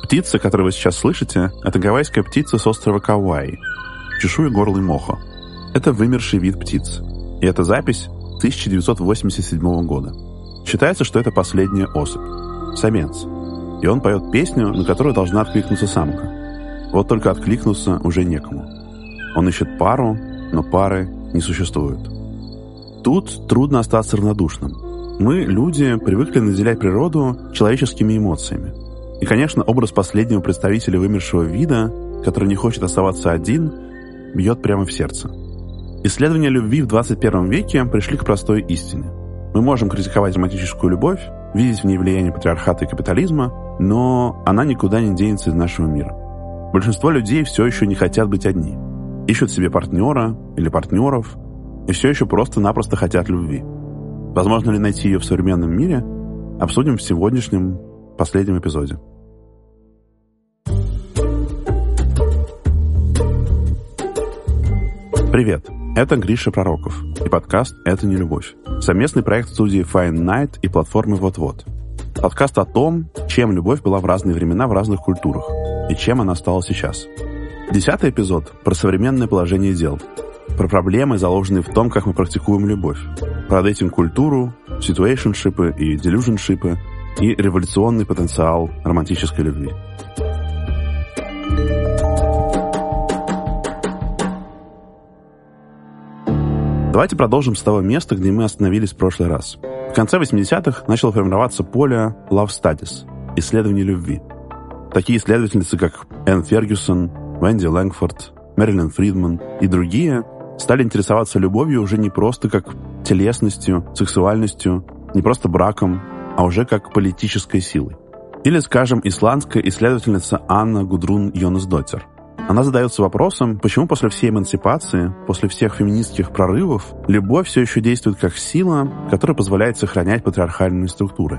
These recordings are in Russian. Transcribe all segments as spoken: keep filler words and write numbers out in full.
Птица, которую вы сейчас слышите, это гавайская птица с острова Кауаи, чешуегорлый мохо. Это вымерший вид птиц. И эта запись тысяча девятьсот восемьдесят седьмого года. Считается, что это последняя особь. Самец. И он поет песню, на которую должна откликнуться самка. Вот только откликнуться уже некому. Он ищет пару, но пары не существует. Тут трудно остаться равнодушным. Мы, люди, привыкли наделять природу человеческими эмоциями. И, конечно, образ последнего представителя вымершего вида, который не хочет оставаться один, бьет прямо в сердце. Исследования любви в двадцать первом веке пришли к простой истине. Мы можем критиковать романтическую любовь, видеть в ней влияние патриархата и капитализма, но она никуда не денется из нашего мира. Большинство людей все еще не хотят быть одни. Ищут себе партнера или партнеров, и все еще просто-напросто хотят любви. Возможно ли найти ее в современном мире, обсудим в сегодняшнем последнем эпизоде. Привет, это Гриша Пророков и подкаст «Это не любовь». Совместный проект студии Fine Night и платформы Вот-Вот. Подкаст о том, чем любовь была в разные времена в разных культурах и чем она стала сейчас. Десятый эпизод про современное положение дел, про проблемы, заложенные в том, как мы практикуем любовь, про дейтинг-культуру, ситуэйшншипы и делюжншипы и революционный потенциал романтической любви. Давайте продолжим с того места, где мы остановились в прошлый раз. В конце восьмидесятых начало формироваться поле Love Studies – исследований любви. Такие исследовательницы, как Энн Фергюсон, Венди Лэнгфорд, Мэрилин Фридман и другие стали интересоваться любовью уже не просто как телесностью, сексуальностью, не просто браком, а уже как политической силой. Или, скажем, исландская исследовательница Анна Гудрун Йонасдоттир. Она задается вопросом, почему после всей эмансипации, после всех феминистских прорывов, любовь все еще действует как сила, которая позволяет сохранять патриархальные структуры.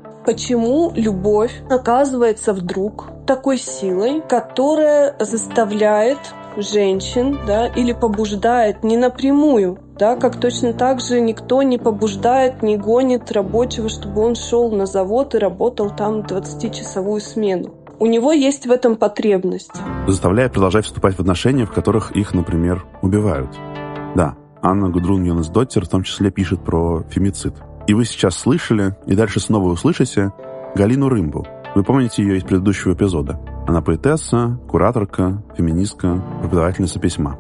Почему любовь оказывается вдруг такой силой, которая заставляет женщин, да, или побуждает не напрямую, да, как точно так же никто не побуждает, не гонит рабочего, чтобы он шел на завод и работал там двадцатичасовую смену. У него есть в этом потребность. Заставляя продолжать вступать в отношения, в которых их, например, убивают. Да, Анна Гудрун Йонасдоттир в том числе пишет про фемицид. И вы сейчас слышали, и дальше снова услышите, Галину Рымбу. Вы помните ее из предыдущего эпизода. Она поэтесса, кураторка, феминистка, преподавательница письма.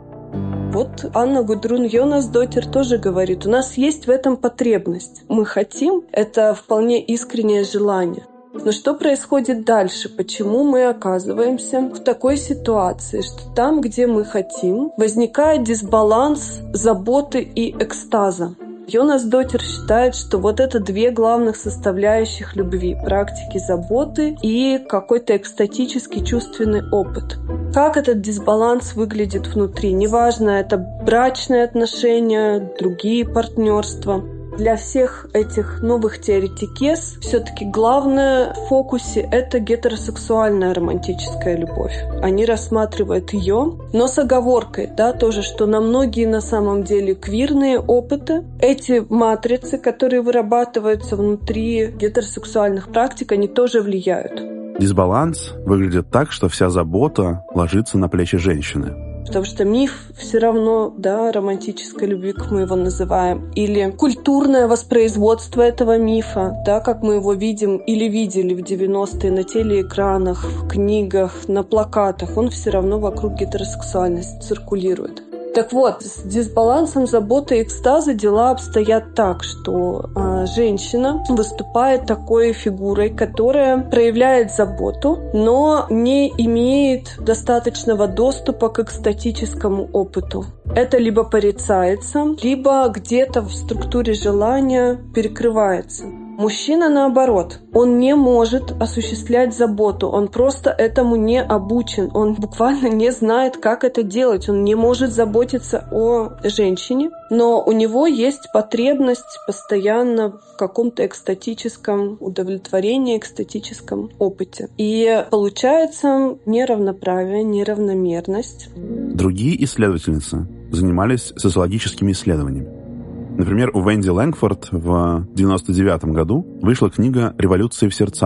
Вот Анна Гудрун Йонасдоттир тоже говорит, у нас есть в этом потребность. Мы хотим, это вполне искреннее желание. Но что происходит дальше? Почему мы оказываемся в такой ситуации, что там, где мы хотим, возникает дисбаланс заботы и экстаза? Йонасдоттир считает, что вот это две главных составляющих любви – практики заботы и какой-то экстатический чувственный опыт. Как этот дисбаланс выглядит внутри? Неважно, это брачные отношения, другие партнерства. Для всех этих новых теоретикес все-таки главное в фокусе – это гетеросексуальная романтическая любовь. Они рассматривают ее, но с оговоркой, да, тоже, что на многие на самом деле квирные опыты, эти матрицы, которые вырабатываются внутри гетеросексуальных практик, они тоже влияют. Дисбаланс выглядит так, что вся забота ложится на плечи женщины. Потому что миф все равно, да, романтической любви, как мы его называем, или культурное воспроизводство этого мифа, да, как мы его видим или видели в девяностые на телеэкранах, в книгах, на плакатах, он все равно вокруг гетеросексуальности циркулирует. Так вот, с дисбалансом заботы и экстаза дела обстоят так, что э, женщина выступает такой фигурой, которая проявляет заботу, но не имеет достаточного доступа к экстатическому опыту. Это либо порицается, либо где-то в структуре желания перекрывается. Мужчина, наоборот, он не может осуществлять заботу, он просто этому не обучен, он буквально не знает, как это делать, он не может заботиться о женщине, но у него есть потребность постоянно в каком-то экстатическом удовлетворении, экстатическом опыте. И получается неравноправие, неравномерность. Другие исследовательницы занимались социологическими исследованиями. Например, у Венди Лэнгфорд в девяносто девятом году вышла книга «Революция в сердцах»,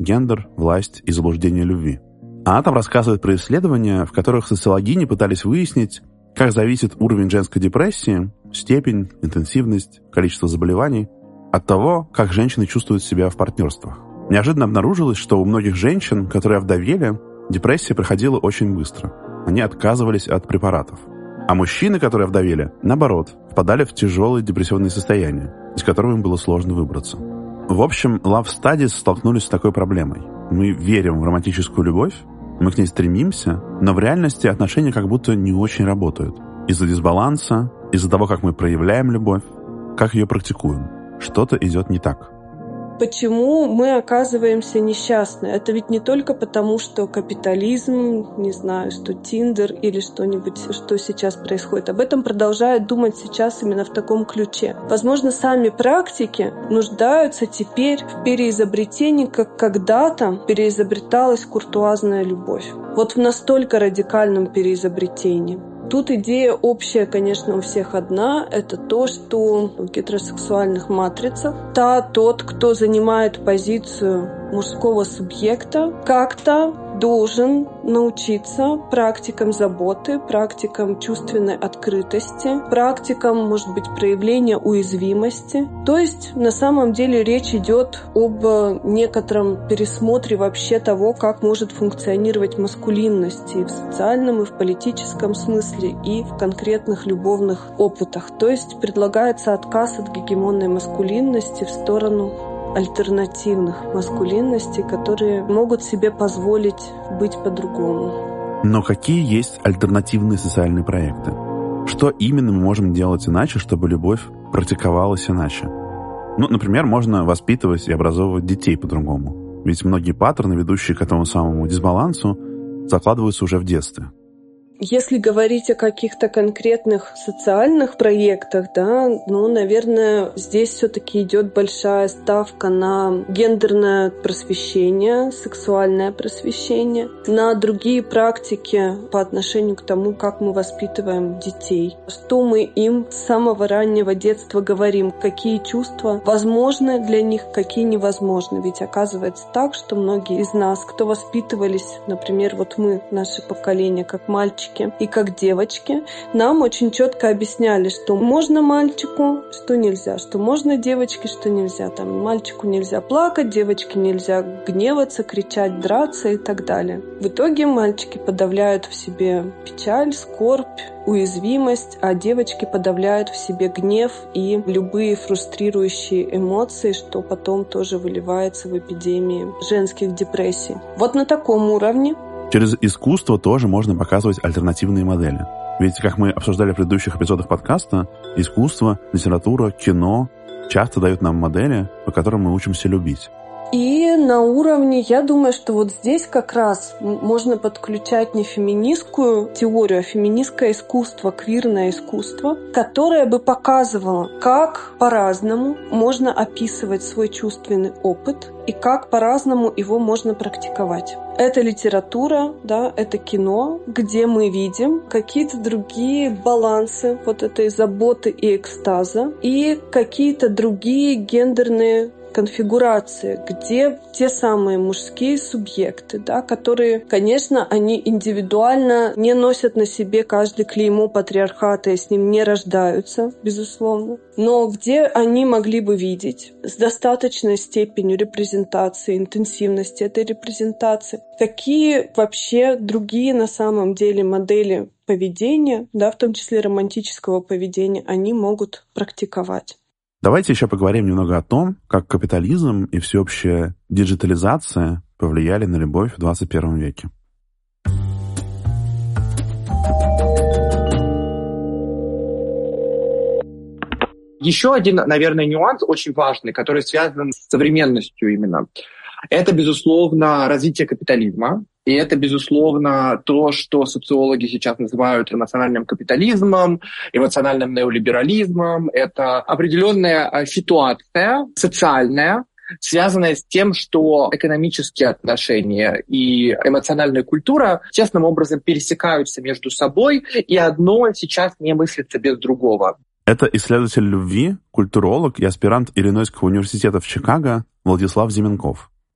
«Гендер, власть и заблуждение любви». Она там рассказывает про исследования, в которых социологини пытались выяснить, как зависит уровень женской депрессии, степень, интенсивность, количество заболеваний от того, как женщины чувствуют себя в партнерствах. Неожиданно обнаружилось, что у многих женщин, которые овдовели, депрессия проходила очень быстро. Они отказывались от препаратов. А мужчины, которые овдовели, наоборот, впадали в тяжелые депрессионные состояния, из которого им было сложно выбраться. В общем, Love Studies столкнулись с такой проблемой. Мы верим в романтическую любовь, мы к ней стремимся, но в реальности отношения как будто не очень работают. Из-за дисбаланса, из-за того, как мы проявляем любовь, как ее практикуем. Что-то идет не так. Почему мы оказываемся несчастны? Это ведь не только потому, что капитализм, не знаю, что Тиндер или что-нибудь, что сейчас происходит. Об этом продолжают думать сейчас именно в таком ключе. Возможно, сами практики нуждаются теперь в переизобретении, как когда-то переизобреталась куртуазная любовь. Вот в настолько радикальном переизобретении. Тут идея общая, конечно, у всех одна. Это то, что в гетеросексуальных матрицах та, тот, кто занимает позицию мужского субъекта, как-то должен научиться практикам заботы, практикам чувственной открытости, практикам, может быть, проявления уязвимости. То есть, на самом деле, речь идет об некотором пересмотре вообще того, как может функционировать маскулинность и в социальном, и в политическом смысле, и в конкретных любовных опытах. То есть, предлагается отказ от гегемонной маскулинности в сторону альтернативных маскулинностей, которые могут себе позволить быть по-другому. Но какие есть альтернативные социальные проекты? Что именно мы можем делать иначе, чтобы любовь практиковалась иначе? Ну, например, можно воспитывать и образовывать детей по-другому. Ведь многие паттерны, ведущие к этому самому дисбалансу, закладываются уже в детстве. Если говорить о каких-то конкретных социальных проектах, да, ну, наверное, здесь все-таки идет большая ставка на гендерное просвещение, сексуальное просвещение, на другие практики по отношению к тому, как мы воспитываем детей, что мы им с самого раннего детства говорим, какие чувства возможны для них, какие невозможны. Ведь оказывается так, что многие из нас, кто воспитывались, например, вот мы, наше поколение, как мальчики, и как девочки, нам очень четко объясняли, что можно мальчику, что нельзя, что можно девочке, что нельзя. Там мальчику нельзя плакать, девочке нельзя гневаться, кричать, драться и так далее. В итоге мальчики подавляют в себе печаль, скорбь, уязвимость, а девочки подавляют в себе гнев и любые фрустрирующие эмоции, что потом тоже выливается в эпидемии женских депрессий. Вот на таком уровне. Через искусство тоже можно показывать альтернативные модели. Ведь, как мы обсуждали в предыдущих эпизодах подкаста, искусство, литература, кино часто дают нам модели, по которым мы учимся любить. И на уровне, я думаю, что вот здесь как раз можно подключать не феминистскую теорию, а феминистское искусство, квирное искусство, которое бы показывало, как по-разному можно описывать свой чувственный опыт и как по-разному его можно практиковать. Это литература, да, это кино, где мы видим какие-то другие балансы вот этой заботы и экстаза и какие-то другие гендерные конфигурации, где те самые мужские субъекты, да, которые, конечно, они индивидуально не носят на себе каждый клеймо патриархата и с ним не рождаются, безусловно, но где они могли бы видеть с достаточной степенью репрезентации, интенсивности этой репрезентации, какие вообще другие на самом деле модели поведения, да, в том числе романтического поведения, они могут практиковать. Давайте еще поговорим немного о том, как капитализм и всеобщая диджитализация повлияли на любовь в двадцать первом веке. Еще один, наверное, нюанс очень важный, который связан с современностью именно. Это, безусловно, развитие капитализма. И это, безусловно, то, что социологи сейчас называют эмоциональным капитализмом, эмоциональным неолиберализмом. Это определенная ситуация социальная, связанная с тем, что экономические отношения и эмоциональная культура честным образом пересекаются между собой, и одно сейчас не мыслится без другого. Это исследователь любви, культуролог и аспирант Иллинойского университета в Чикаго Владислав Зименков.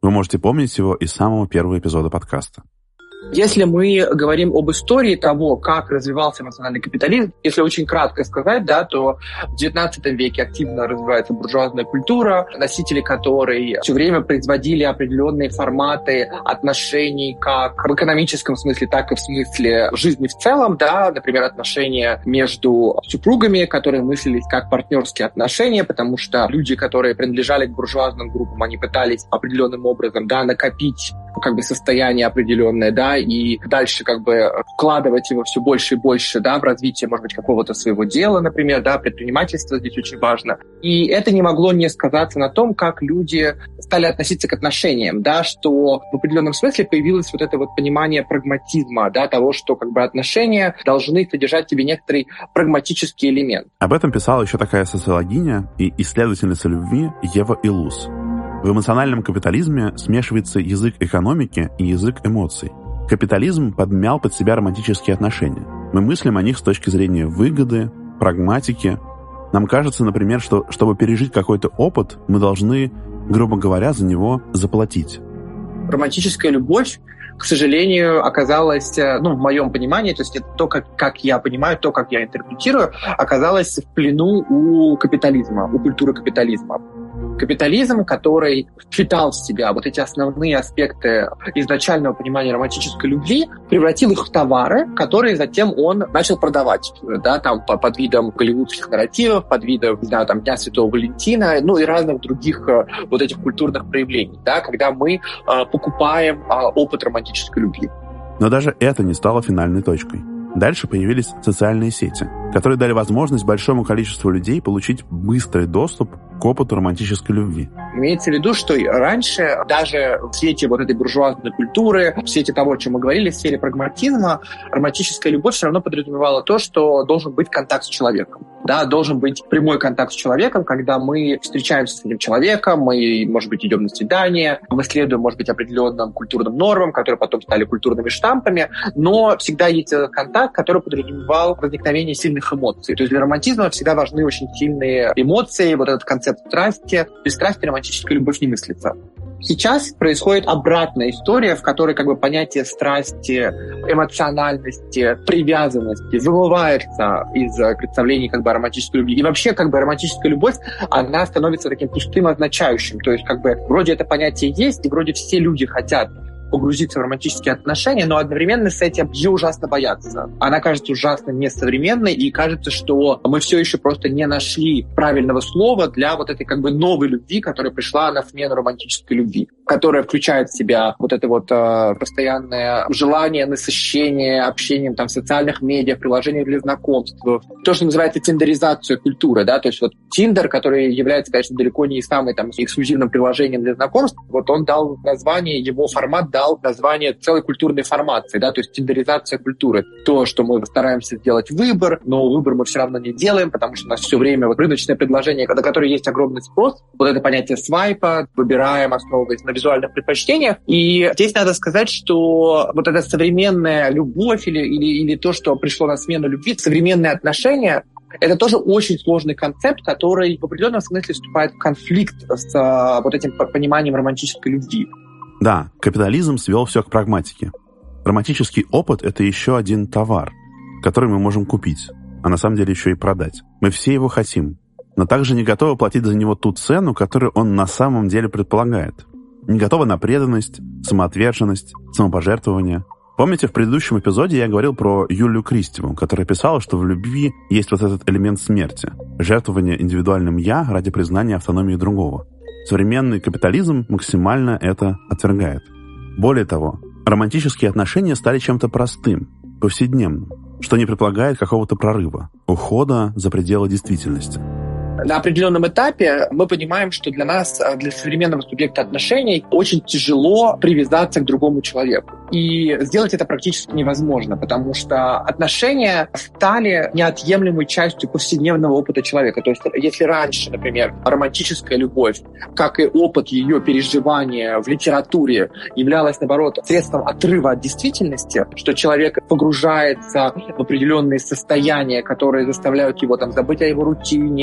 Вы можете помнить его из самого первого эпизода подкаста. Если мы говорим об истории того, как развивался эмоциональный капитализм, если очень кратко сказать, да, то в девятнадцатом веке активно развивается буржуазная культура, носители которой все время производили определенные форматы отношений как в экономическом смысле, так и в смысле жизни в целом, да, например, отношения между супругами, которые мыслились как партнерские отношения, потому что люди, которые принадлежали к буржуазным группам, они пытались определенным образом, да, накопить как бы состояние определенное, да, и дальше как бы вкладывать его все больше и больше, да, в развитие, может быть, какого-то своего дела, например, да, предпринимательство здесь очень важно. И это не могло не сказаться на том, как люди стали относиться к отношениям, да, что в определенном смысле появилось вот это вот понимание прагматизма, да, того, что как бы отношения должны содержать в себе некоторый прагматический элемент. Об этом писала еще такая социологиня и исследовательница любви Ева Илус. В эмоциональном капитализме смешивается язык экономики и язык эмоций. Капитализм подмял под себя романтические отношения. Мы мыслим о них с точки зрения выгоды, прагматики. Нам кажется, например, что чтобы пережить какой-то опыт, мы должны, грубо говоря, за него заплатить. Романтическая любовь, к сожалению, оказалась, ну, в моем понимании, то есть это то, как, как я понимаю, то, как я интерпретирую, оказалась в плену у капитализма, у культуры капитализма. Капитализм, который впитал в себя вот эти основные аспекты изначального понимания романтической любви, превратил их в товары, которые затем он начал продавать, да, там, под видом голливудских нарративов, под видом, да, там, Дня Святого Валентина, ну, и разных других вот этих культурных проявлений, да, когда мы а, покупаем а, опыт романтической любви. Но даже это не стало финальной точкой. Дальше появились социальные сети, которые дали возможность большому количеству людей получить быстрый доступ к опыту романтической любви. Имеется в виду, что раньше даже в свете вот этой буржуазной культуры, в свете того, о чем мы говорили, в сфере прагматизма, романтическая любовь все равно подразумевала то, что должен быть контакт с человеком. Да, должен быть прямой контакт с человеком, когда мы встречаемся с этим человеком, мы, может быть, идем на свидание, мы следуем, может быть, определенным культурным нормам, которые потом стали культурными штампами, но всегда есть контакт, который подразумевал возникновение сильных эмоций. То есть для романтизма всегда важны очень сильные эмоции, вот этот концепт страсти. Без страсти романтическая любовь не мыслится. Сейчас происходит обратная история, в которой как бы понятие страсти, эмоциональности, привязанности вымывается из представлений как бы романтической любви. И вообще как бы романтическая любовь, она становится таким пустым означающим. То есть как бы вроде это понятие есть, и вроде все люди хотят погрузиться в романтические отношения, но одновременно с этим ее ужасно боятся. Она кажется ужасно несовременной, и кажется, что мы все еще просто не нашли правильного слова для вот этой как бы новой любви, которая пришла на смену романтической любви, которая включает в себя вот это вот э, постоянное желание, насыщение общением там, в социальных медиа, приложениях для знакомств, то, что называется тиндеризация культуры, да, то есть вот Тиндер, который является, конечно, далеко не самым там эксклюзивным приложением для знакомств, вот он дал название, его формат дал название целой культурной формации, да, то есть тиндеризация культуры. То, что мы стараемся сделать выбор, но выбор мы все равно не делаем, потому что у нас все время вот рыночное предложение, на которое есть огромный спрос, вот это понятие свайпа, выбираем, основываясь на визуальных предпочтениях. И здесь надо сказать, что вот эта современная любовь или, или, или то, что пришло на смену любви, современные отношения, это тоже очень сложный концепт, который в определенном смысле вступает в конфликт с вот этим пониманием романтической любви. Да, капитализм свел все к прагматике. Романтический опыт — это еще один товар, который мы можем купить, а на самом деле еще и продать. Мы все его хотим, но также не готовы платить за него ту цену, которую он на самом деле предполагает. Не готовы на преданность, самоотверженность, самопожертвование. Помните, в предыдущем эпизоде я говорил про Юлию Кристеву, которая писала, что в любви есть вот этот элемент смерти, жертвование индивидуальным «я» ради признания автономии другого. Современный капитализм максимально это отвергает. Более того, романтические отношения стали чем-то простым, повседневным, что не предполагает какого-то прорыва, ухода за пределы действительности. На определенном этапе мы понимаем, что для нас, для современного субъекта отношений, очень тяжело привязаться к другому человеку. И сделать это практически невозможно, потому что отношения стали неотъемлемой частью повседневного опыта человека. То есть если раньше, например, романтическая любовь, как и опыт ее переживания в литературе, являлась, наоборот, средством отрыва от действительности, что человек погружается в определенные состояния, которые заставляют его там, забыть о его рутине,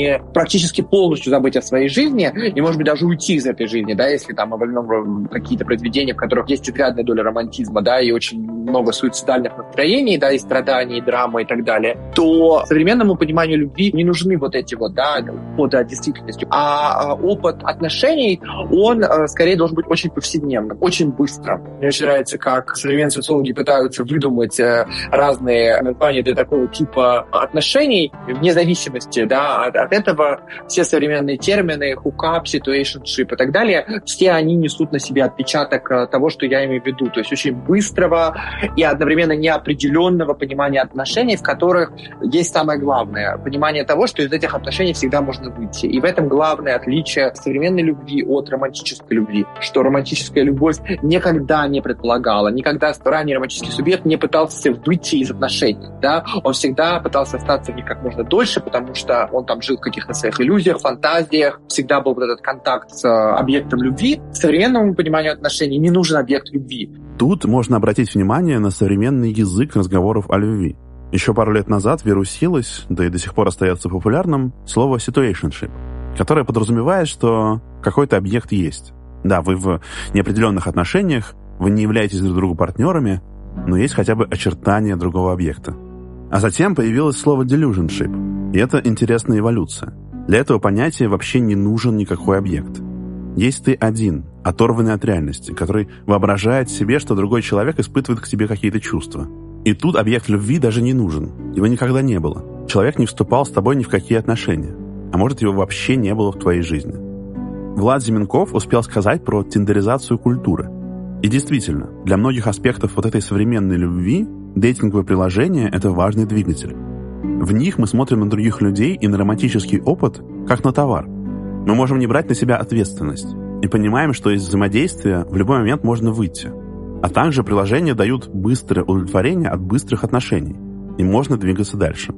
практически полностью забыть о своей жизни и, может быть, даже уйти из этой жизни, да, если там мы возьмем какие-то произведения, в которых есть изрядная доля романтизма, да, и очень много суицидальных настроений, да, и страданий, и драмы и так далее, то современному пониманию любви не нужны вот эти вот, да, уходы от действительности. А опыт отношений, он скорее должен быть очень повседневным, очень быстрым. Мне очень нравится, как современные социологи пытаются выдумать разные названия для такого типа отношений, вне зависимости, да, от, от этого все современные термины, hookup, situationship и так далее, все они несут на себе отпечаток того, что я имею в виду. То есть очень быстрого и одновременно неопределенного понимания отношений, в которых есть самое главное — понимание того, что из этих отношений всегда можно выйти. И в этом главное отличие современной любви от романтической любви, что романтическая любовь никогда не предполагала, никогда ранний романтический субъект не пытался выйти из отношений, да, он всегда пытался остаться в них как можно дольше, потому что он там жил в каких-то своих иллюзиях, фантазиях, всегда был вот этот контакт с объектом любви. Современному пониманию отношений не нужен объект любви. Тут можно обратить внимание на современный язык разговоров о любви. Еще пару лет назад вирусилось, да и до сих пор остается популярным, слово situationship, которое подразумевает, что какой-то объект есть. Да, вы в неопределенных отношениях, вы не являетесь друг другу партнерами, но есть хотя бы очертания другого объекта. А затем появилось слово delusionship, и это интересная эволюция. Для этого понятия вообще не нужен никакой объект. Есть ты один, оторванный от реальности, который воображает себе, что другой человек испытывает к тебе какие-то чувства. И тут объект любви даже не нужен, его никогда не было. Человек не вступал с тобой ни в какие отношения, а может, его вообще не было в твоей жизни. Влад Зименков успел сказать про тиндеризацию культуры. И действительно, для многих аспектов вот этой современной любви дейтинговые приложения — это важный двигатель. В них мы смотрим на других людей и на романтический опыт как на товар. Мы можем не брать на себя ответственность и понимаем, что из взаимодействия в любой момент можно выйти. А также приложения дают быстрое удовлетворение от быстрых отношений, и можно двигаться дальше.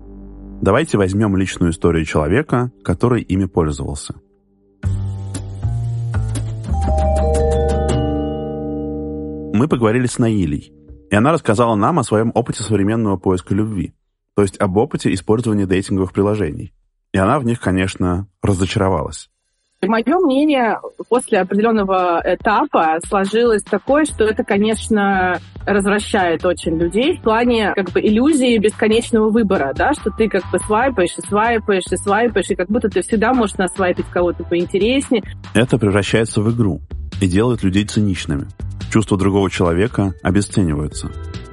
Давайте возьмем личную историю человека, который ими пользовался. Мы поговорили с Наилей, и она рассказала нам о своем опыте современного поиска любви, то есть об опыте использования дейтинговых приложений. И она в них, конечно, разочаровалась. Мое мнение после определенного этапа сложилось такое, что это, конечно, развращает очень людей в плане как бы иллюзии бесконечного выбора, да, что ты как бы свайпаешь и свайпаешь и свайпаешь, и как будто ты всегда можешь насвайпить кого-то поинтереснее. Это превращается в игру и делает людей циничными. Чувства другого человека обесцениваются.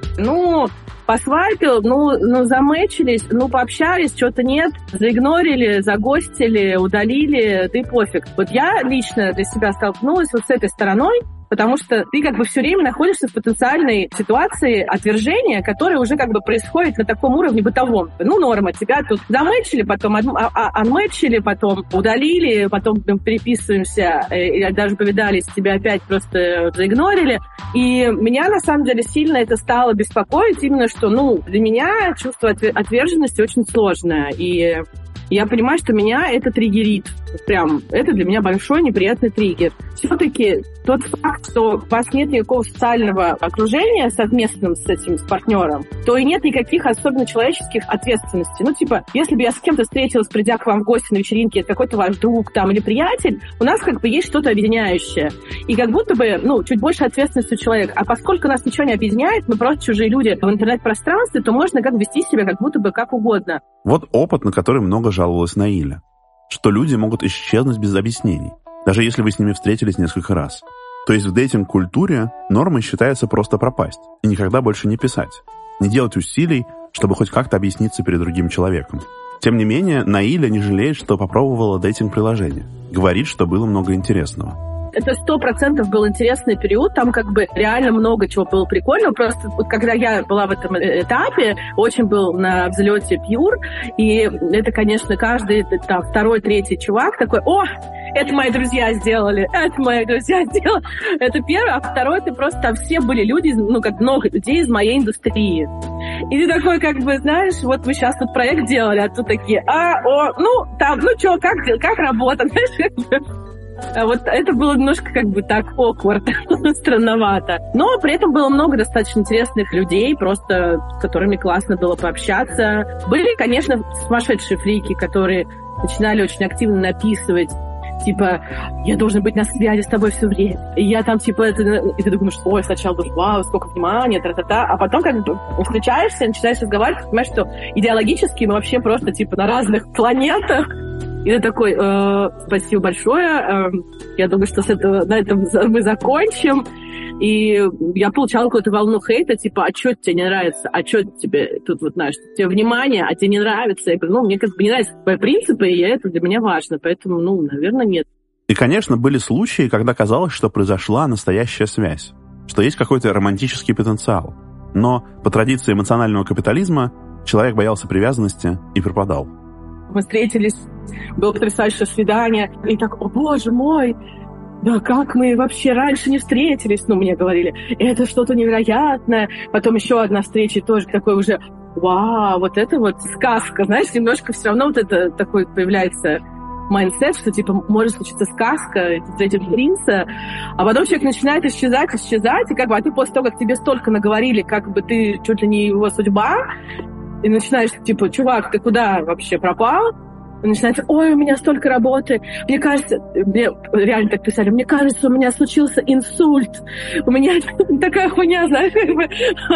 Ну, посвайпил, ну, ну, замэчились, ну, пообщались, что-то нет, заигнорили, загостили, удалили, да и пофиг. Вот я лично для себя столкнулась вот с этой стороной, потому что ты как бы все время находишься в потенциальной ситуации отвержения, которая уже как бы происходит на таком уровне бытовом. Ну, норма, тебя тут замэчили, потом анмэчили, потом удалили, потом переписываемся, и даже повидались, тебя опять просто заигнорили. И меня, на самом деле, сильно это стало беспокоить, именно что, ну, для меня чувство отверженности очень сложное, и я понимаю, что меня это триггерит. Прям, это для меня большой неприятный триггер. Все-таки тот факт, что у вас нет никакого социального окружения совместным с этим, с партнером, то и нет никаких особенно человеческих ответственностей. Ну, типа, если бы я с кем-то встретилась, придя к вам в гости на вечеринке, это какой-то ваш друг там или приятель, у нас как бы есть что-то объединяющее. И как будто бы, ну, чуть больше ответственности у человека. А поскольку нас ничего не объединяет, мы просто чужие люди в интернет-пространстве, то можно как бы вести себя как будто бы как угодно. Вот опыт, на который много жаловалась Наиля. Что люди могут исчезнуть без объяснений, даже если вы с ними встретились несколько раз. То есть в дейтинг-культуре нормой считается просто пропасть и никогда больше не писать, не делать усилий, чтобы хоть как-то объясниться перед другим человеком. Тем не менее, Наиля не жалеет, что попробовала дейтинг-приложение. Говорит, что было много интересного. Это сто процентов был интересный период, там как бы реально много чего было прикольного, просто вот когда я была в этом этапе, очень был на взлете пьюр, и это, конечно, каждый там второй, третий чувак такой: о, это мои друзья сделали, это мои друзья сделали. Это первое, а второе, ты просто там все были люди, ну как много людей из моей индустрии. И ты такой, как бы, знаешь, вот вы сейчас тут проект делали, а тут такие: а, о, ну, там, ну что, как, как работа, знаешь, как бы. А вот это было немножко как бы так awkward, странновато. Но при этом было много достаточно интересных людей, просто с которыми классно было пообщаться. Были, конечно, сумасшедшие фрики, которые начинали очень активно написывать, типа, я должен быть на связи с тобой все время. И я там, типа, это... И ты думаешь, ой, сначала думаешь, вау, сколько внимания, тра-та-та. А потом как бы встречаешься, начинаешь разговаривать, понимаешь, что идеологически мы вообще просто, типа, на разных планетах. И ты такой, э, спасибо большое, э, я думаю, что с этого, на этом мы закончим. И я получала какую-то волну хейта, типа, а что тебе не нравится? А что тебе тут, вот, знаешь, тебе внимание, а тебе не нравится? Я говорю, ну, мне как бы не нравятся твои принципы, и это для меня важно, поэтому, ну, наверное, нет. И, конечно, были случаи, когда казалось, что произошла настоящая связь, что есть какой-то романтический потенциал. Но по традиции эмоционального капитализма человек боялся привязанности и пропадал. Мы встретились, было потрясающее свидание, и так, о, боже мой, да как мы вообще раньше не встретились, ну, мне говорили, это что-то невероятное. Потом еще одна встреча, тоже такой уже, вау, вот это вот сказка, знаешь, немножко все равно вот это такой появляется майндсет, что, типа, может случиться сказка, ты встретишь принца, а потом человек начинает исчезать, исчезать, и как бы, а ты после того, как тебе столько наговорили, как бы ты чуть ли не его судьба, и начинаешь, типа, чувак, ты куда вообще пропал? И начинается, ой, у меня столько работы. Мне кажется, мне реально так писали, мне кажется, у меня случился инсульт. У меня такая хуйня, знаешь, как бы.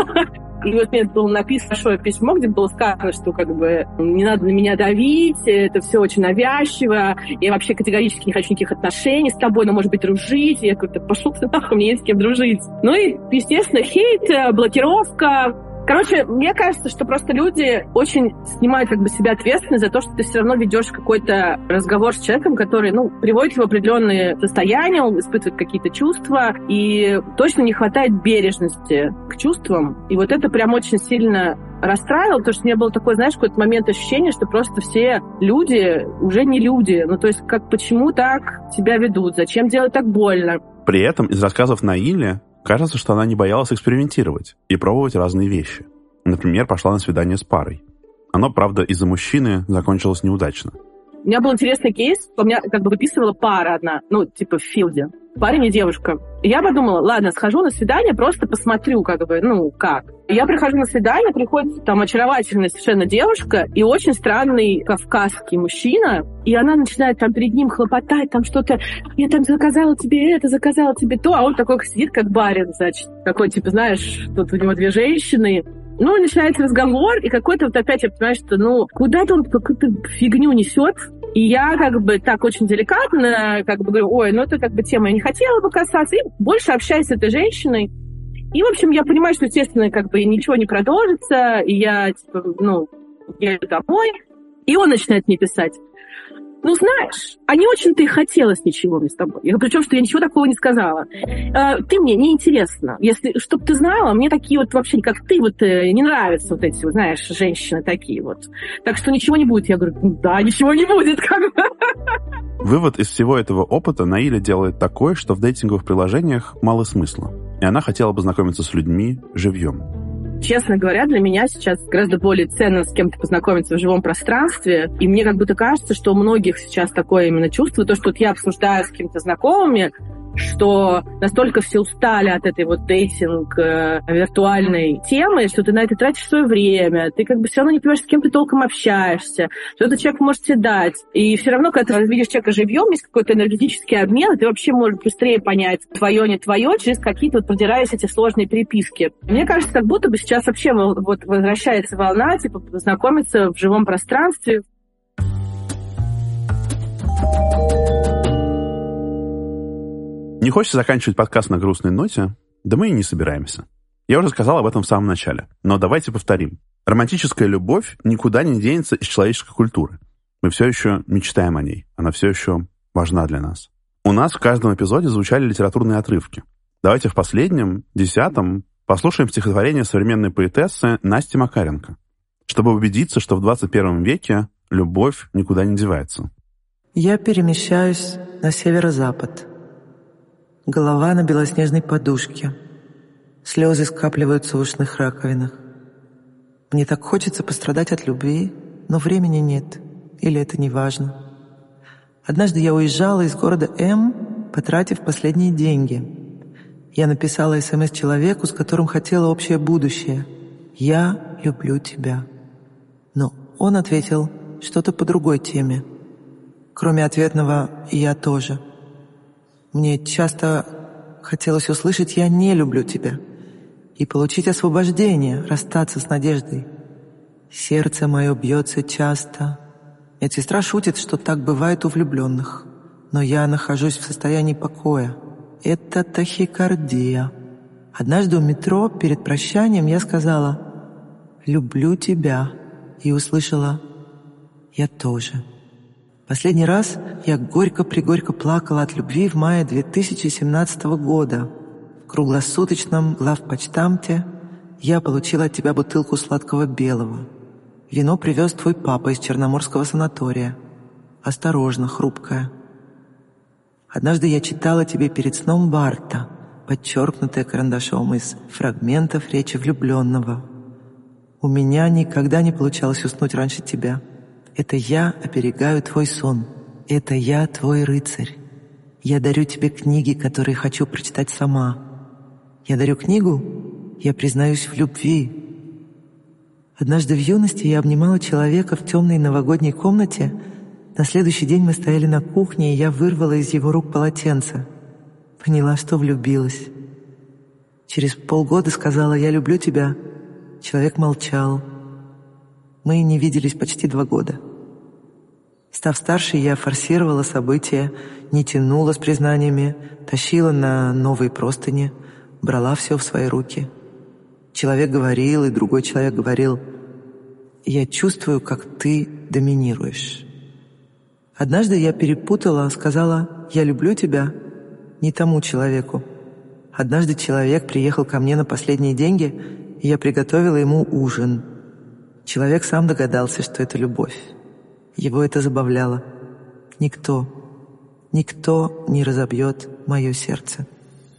И вот мне было написано большое письмо, где было сказано, что как бы не надо на меня давить, это все очень навязчиво, я вообще категорически не хочу никаких отношений с тобой, но, может быть, дружить. И я говорю, пошел ты нахуй, мне есть с кем дружить. Ну и, естественно, хейт, блокировка. Короче, мне кажется, что просто люди очень снимают как бы себя ответственность за то, что ты все равно ведешь какой-то разговор с человеком, который, ну, приводит его в определенные состояния, он испытывает какие-то чувства, и точно не хватает бережности к чувствам. И вот это прям очень сильно расстраивало, потому что у меня был такой, знаешь, какой-то момент ощущения, что просто все люди уже не люди. Ну, то есть, как, почему так себя ведут? Зачем делать так больно? При этом из рассказов Наили кажется, что она не боялась экспериментировать и пробовать разные вещи. Например, пошла на свидание с парой. Оно, правда, из-за мужчины закончилось неудачно. У меня был интересный кейс. У меня как бы выписывала пара одна, ну, типа в филде. Парень и девушка. И я подумала, ладно, схожу на свидание, просто посмотрю, как бы, ну, как. И я прихожу на свидание, приходит там очаровательная совершенно девушка и очень странный кавказский мужчина, и она начинает там перед ним хлопотать, там что-то, я там заказала тебе это, заказала тебе то, а он такой сидит, как барин, значит, такой, типа, знаешь, тут у него две женщины. Ну, начинается разговор, и какой-то вот опять я понимаю, что, ну, куда-то он какую-то фигню несет. И я как бы так очень деликатно как бы говорю, ой, ну это как бы тема я не хотела бы касаться, и больше общаюсь с этой женщиной. И, в общем, я понимаю, что, естественно, как бы ничего не продолжится, и я, типа, ну, еду домой, и он начинает мне писать. Ну, знаешь, а не очень-то и хотелось ничего мне с тобой. Я говорю, причем, что я ничего такого не сказала. Э, ты мне не интересна. Если, чтоб ты знала, мне такие вот вообще, как ты, вот э, не нравятся вот эти, вот, знаешь, женщины такие вот. Так что ничего не будет. Я говорю, да, ничего не будет. Как бы. Вывод из всего этого опыта Наиля делает такой, что в дейтинговых приложениях мало смысла. И она хотела бы знакомиться с людьми живьем. Честно говоря, для меня сейчас гораздо более ценно с кем-то познакомиться в живом пространстве. И мне как будто кажется, что у многих сейчас такое именно чувство, то, что вот я обсуждаю с какими-то знакомыми, что настолько все устали от этой вот дейтинг э, виртуальной темы, что ты на это тратишь свое время, ты как бы все равно не понимаешь, с кем ты толком общаешься, что этот человек может тебе дать. И все равно, когда ты видишь человека живьем, есть какой-то энергетический обмен, и ты вообще можешь быстрее понять, твое, не твое, через какие-то вот продираясь эти сложные переписки. Мне кажется, как будто бы сейчас вообще вот возвращается волна, типа, познакомиться в живом пространстве. Не хочется заканчивать подкаст на грустной ноте, да мы и не собираемся. Я уже сказал об этом в самом начале, но давайте повторим. Романтическая любовь никуда не денется из человеческой культуры. Мы все еще мечтаем о ней, она все еще важна для нас. У нас в каждом эпизоде звучали литературные отрывки. Давайте в последнем, десятом, послушаем стихотворение современной поэтессы Насти Макаренко, чтобы убедиться, что в двадцать первом веке любовь никуда не девается. Я перемещаюсь на северо-запад. Голова на белоснежной подушке. Слезы скапливаются в ушных раковинах. Мне так хочется пострадать от любви, но времени нет. Или это не важно. Однажды я уезжала из города М, потратив последние деньги. Я написала СМС человеку, с которым хотела общее будущее. «Я люблю тебя». Но он ответил что-то по другой теме. Кроме ответного «я тоже». Мне часто хотелось услышать «я не люблю тебя» и получить освобождение, расстаться с надеждой. Сердце мое бьется часто. Медсестра шутит, что так бывает у влюбленных. Но я нахожусь в состоянии покоя. Это тахикардия. Однажды у метро перед прощанием я сказала «люблю тебя» и услышала «я тоже». Последний раз я горько-пригорько плакала от любви в мае две тысячи семнадцатого года. В круглосуточном главпочтамте я получила от тебя бутылку сладкого белого. Вино привез твой папа из Черноморского санатория. Осторожно, хрупкая. Однажды я читала тебе перед сном Барта, подчеркнутое карандашом из фрагментов речи влюбленного. У меня никогда не получалось уснуть раньше тебя. Это я оберегаю твой сон. Это я твой рыцарь. Я дарю тебе книги, которые хочу прочитать сама. Я дарю книгу, я признаюсь в любви. Однажды в юности я обнимала человека в темной новогодней комнате. На следующий день мы стояли на кухне, и я вырвала из его рук полотенце. Поняла, что влюбилась. Через полгода сказала «я люблю тебя». Человек молчал. Мы не виделись почти два года. Став старше, я форсировала события, не тянула с признаниями, тащила на новые простыни, брала все в свои руки. Человек говорил, и другой человек говорил «я чувствую, как ты доминируешь». Однажды я перепутала, сказала «я люблю тебя» не тому человеку. Однажды человек приехал ко мне на последние деньги, и я приготовила ему ужин. Человек сам догадался, что это любовь. Его это забавляло. Никто, никто не разобьет мое сердце.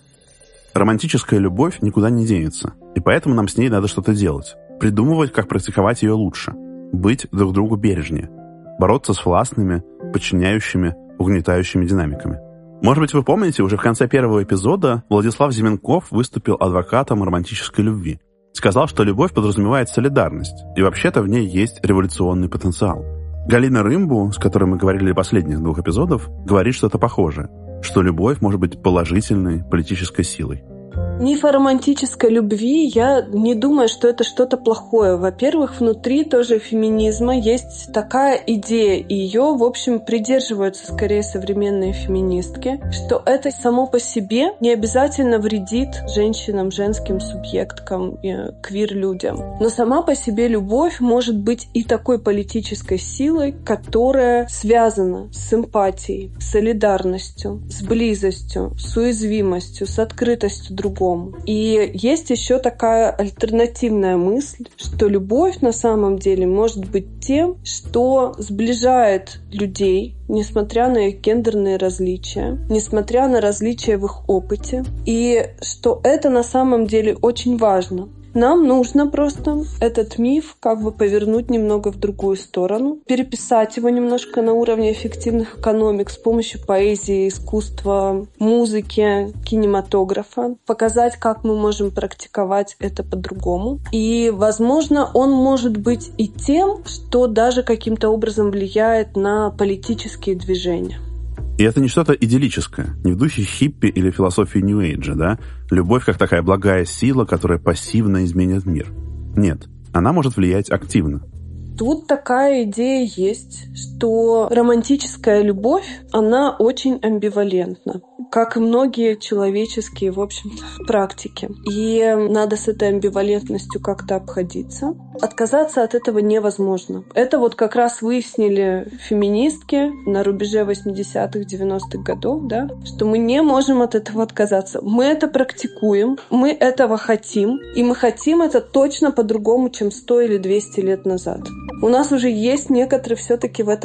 Романтическая любовь никуда не денется, и поэтому нам с ней надо что-то делать. Придумывать, как практиковать ее лучше. Быть друг другу бережнее. Бороться с властными, подчиняющими, угнетающими динамиками. Может быть, вы помните, уже в конце первого эпизода Владислав Зименков выступил адвокатом романтической любви. Сказал, что любовь подразумевает солидарность, и вообще-то в ней есть революционный потенциал. Галина Рымбу, с которой мы говорили в последних двух эпизодах, говорит что-то похожее, что любовь может быть положительной политической силой. Миф о романтической любви, я не думаю, что это что-то плохое. Во-первых, внутри тоже феминизма есть такая идея, и ее, в общем, придерживаются скорее современные феминистки, что это само по себе не обязательно вредит женщинам, женским субъекткам, квир-людям. Но сама по себе любовь может быть и такой политической силой, которая связана с эмпатией, с солидарностью, с близостью, с уязвимостью, с открытостью другому. И есть еще такая альтернативная мысль, что любовь на самом деле может быть тем, что сближает людей, несмотря на их гендерные различия, несмотря на различия в их опыте, и что это на самом деле очень важно. Нам нужно просто этот миф как бы повернуть немного в другую сторону, переписать его немножко на уровне эффективных экономик с помощью поэзии, искусства, музыки, кинематографа, показать, как мы можем практиковать это по-другому. И, возможно, он может быть и тем, что даже каким-то образом влияет на политические движения. И это не что-то идиллическое, не в духе хиппи или философии Нью-Эйджа, да? Любовь как такая благая сила, которая пассивно изменит мир. Нет, она может влиять активно. Тут такая идея есть, что романтическая любовь, она очень амбивалентна, как и многие человеческие, в общем-то, практики. И надо с этой амбивалентностью как-то обходиться. Отказаться от этого невозможно. Это вот как раз выяснили феминистки на рубеже восьмидесятых, девяностых годов, да, что мы не можем от этого отказаться. Мы это практикуем, мы этого хотим, и мы хотим это точно по-другому, чем сто или двести лет назад. У нас уже есть некоторый все-таки в этом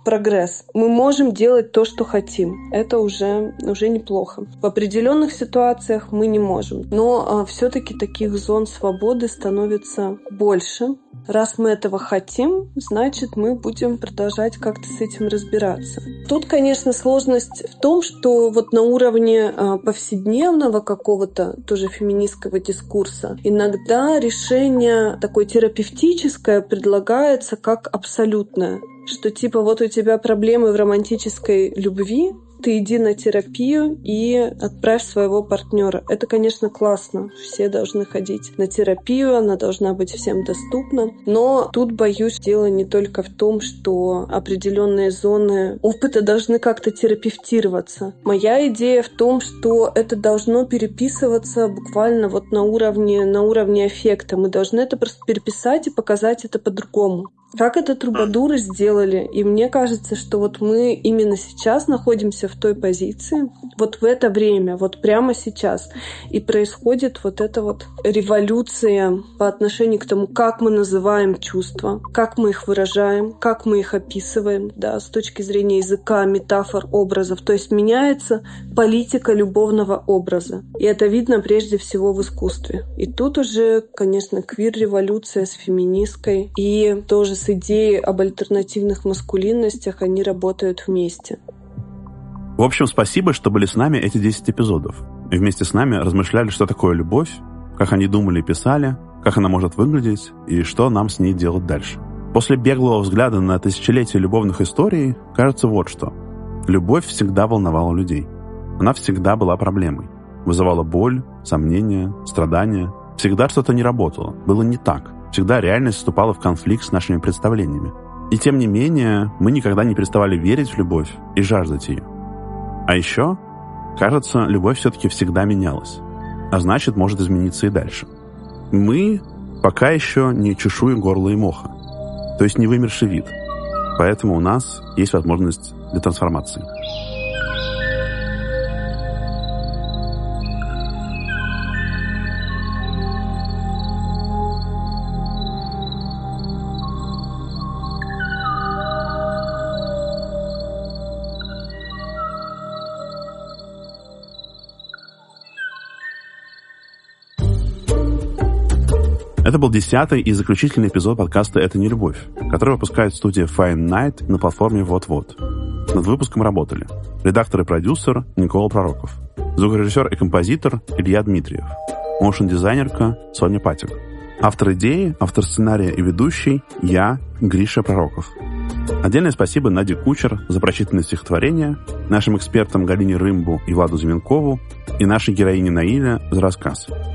прогресс. Мы можем делать то, что хотим. Это уже, уже неплохо. В определенных ситуациях мы не можем. Но а, все-таки таких зон свободы становится больше. Раз мы этого хотим, значит, мы будем продолжать как-то с этим разбираться. Тут, конечно, сложность в том, что вот на уровне а, повседневного какого-то тоже феминистского дискурса иногда решение такое терапевтическое предлагается как абсолютное. Что типа вот у тебя проблемы в романтической любви, ты иди на терапию и отправь своего партнера. Это, конечно, классно. Все должны ходить на терапию, она должна быть всем доступна. Но тут, боюсь, дело не только в том, что определенные зоны опыта должны как-то терапевтироваться. Моя идея в том, что это должно переписываться буквально вот на уровне, на уровне аффекта. Мы должны это просто переписать и показать это по-другому. Как это трубадуры сделали. И мне кажется, что вот мы именно сейчас находимся в той позиции, вот в это время, вот прямо сейчас. И происходит вот эта вот революция по отношению к тому, как мы называем чувства, как мы их выражаем, как мы их описываем, да, с точки зрения языка, метафор, образов. То есть меняется политика любовного образа. И это видно прежде всего в искусстве. И тут уже, конечно, квир-революция с феминистской и тоже с идеей об альтернативных маскулинностях, они работают вместе. В общем, спасибо, что были с нами эти десять эпизодов. И вместе с нами размышляли, что такое любовь, как они думали и писали, как она может выглядеть и что нам с ней делать дальше. После беглого взгляда на тысячелетия любовных историй кажется вот что. Любовь всегда волновала людей. Она всегда была проблемой. Вызывала боль, сомнения, страдания. Всегда что-то не работало, было не так. Всегда реальность вступала в конфликт с нашими представлениями. И тем не менее, мы никогда не переставали верить в любовь и жаждать ее. А еще, кажется, любовь все-таки всегда менялась. А значит, может измениться и дальше. Мы пока еще не чешуя, горла и моха. То есть не вымерший вид. Поэтому у нас есть возможность для трансформации. Это был десятый и заключительный эпизод подкаста «Это не любовь», который выпускает студия Fine Night на платформе Вот-Вот. Над выпуском работали редактор и продюсер Никола Пророков, звукорежиссер и композитор Илья Дмитриев, моушн-дизайнерка Соня Патик, автор идеи, автор сценария и ведущий я, Гриша Пророков. Отдельное спасибо Наде Кучер за прочитанное стихотворение, нашим экспертам Галине Рымбу и Владу Зеленкову и нашей героине Наиля за рассказ.